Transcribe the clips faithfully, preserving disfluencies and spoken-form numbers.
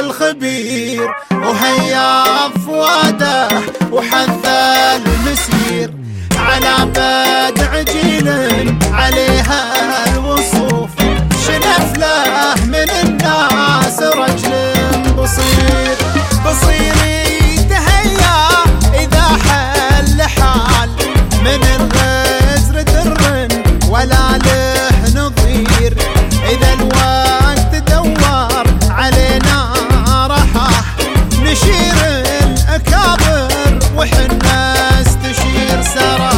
الخبير وهيا فواده وحث المسير على بدع جيل عليها الوصوف شنف له من الناس رجل بصير بصيري تهيا إذا حل حال من الغزر در ولا له نظير إذا الوقت دور علينا رحاه نشير الأكابر وحنا استشير سرى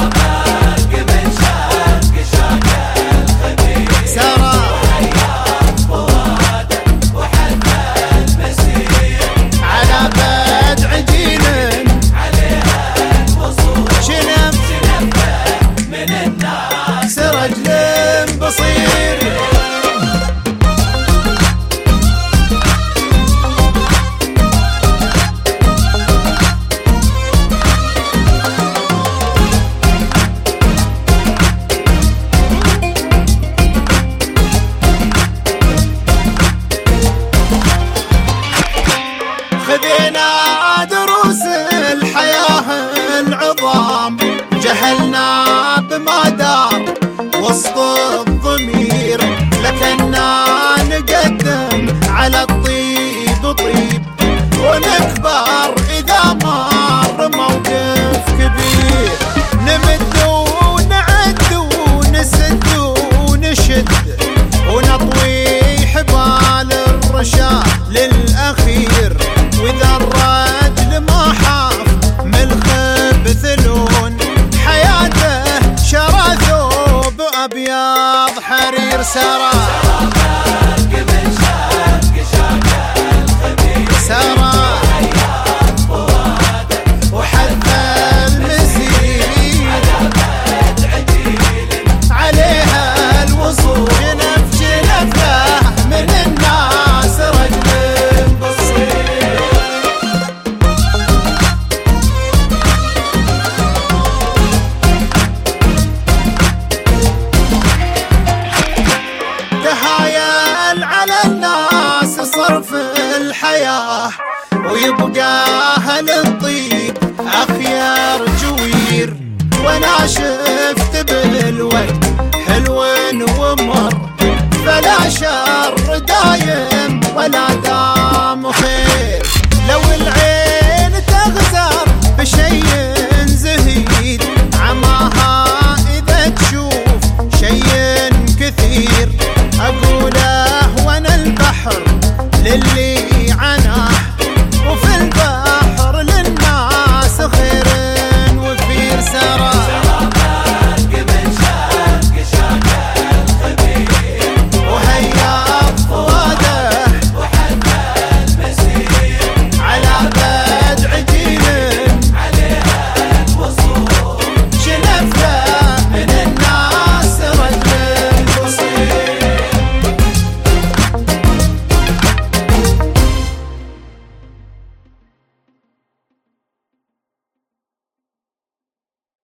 خذينا دروس الحياة العظام جهلنا بما دار وسط الضمير لكننا نقدم على الطيب طيب ونكبر إذا مر موقف كبير نمد ونعد ونسد ونشد ونطوي حبال الرشاد للأخير وإذا الرجل ما حاف من الخبث لون حياته شرى ثوب أبيض حرير سرى سرى وحث المسير عليها الوصول جنف جنف له من الناس رجل بصير تهايل على الناس صرف الحياة ويبقى أهل الطيب أخيار جوير وانا شفت بالوقت حلو ومر فلا شر دايم ولا